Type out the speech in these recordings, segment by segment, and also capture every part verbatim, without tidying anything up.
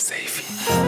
سیفی.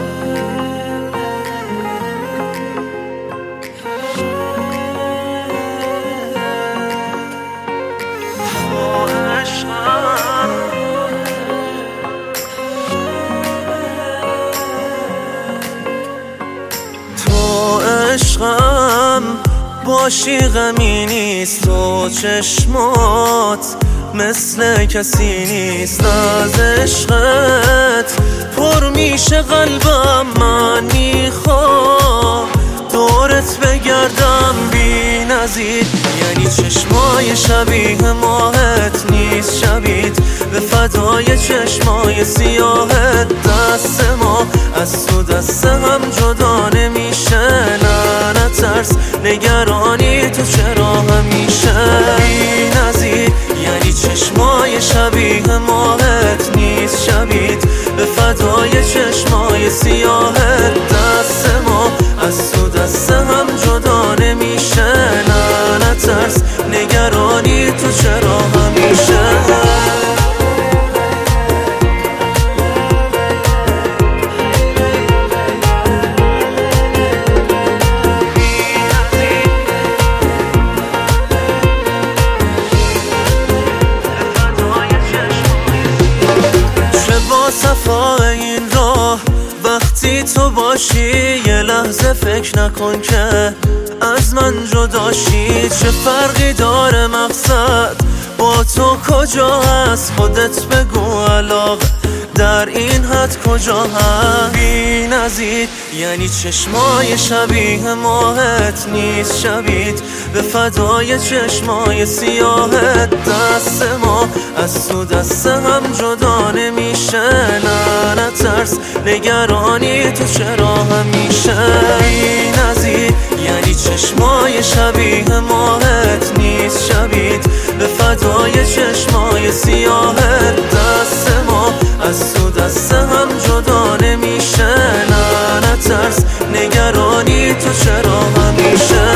تو عشقم باشی غمی نیست، تو چشمات مثل کسی نیست. از عشقت پر میشه قلبم، من میخوام دورت بگردم بی نظیر. یعنی چشمای شبیه ماهت نیست شبیت، به فدای چشمای سیاهت. دست ما از تو دست هم جدا نمیشه، نه نه ترس نگرانی تو چرا همیشه بی نظیر. یعنی چشمای شبیه ماهت نیست شبیت، به فدای چشمای سیاهت. دست ما از تو دست هم جدا نمیشه، نه نه ترس نگرانی تو چرا همیشه. صفای این راه وقتی تو باشی، یه لحظه فکر نکن که از من جداشی. چه فرقی داره مقصد با تو کجا هست، خودت بگو علاقه در این حد کجا هست بی نظیر. یعنی چشمای شبیه ماهت نیست شبیت، به فدای چشمای سیاهت. دست ما از تو دست هم جدا نمیشه، نه نه ترس نگرانی تو چرا همیشه بی نظیر. یعنی چشمای شبیه ماهت نیست شبیت، به فدای چشمای سیاهت. دست ما از تو دست هم جدا نمیشه، نه نه ترس نگرانی تو چرا همیشه.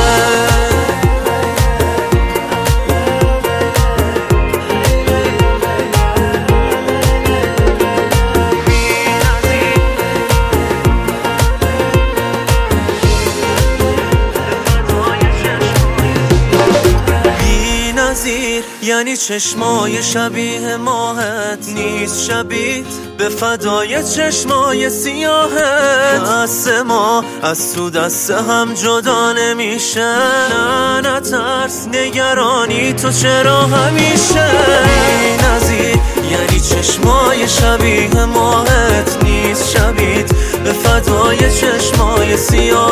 یعنی چشمای شبیه ماهت نیست شبیت، به فدای چشمای سیاهت. دست ما از تو دست هم جدا نمیشه، نه نه ترس نگرانی تو چرا همیشه بی نظیر. یعنی چشمای شبیه ماهت نیست شبیت، به فدای چشمای سیاهت.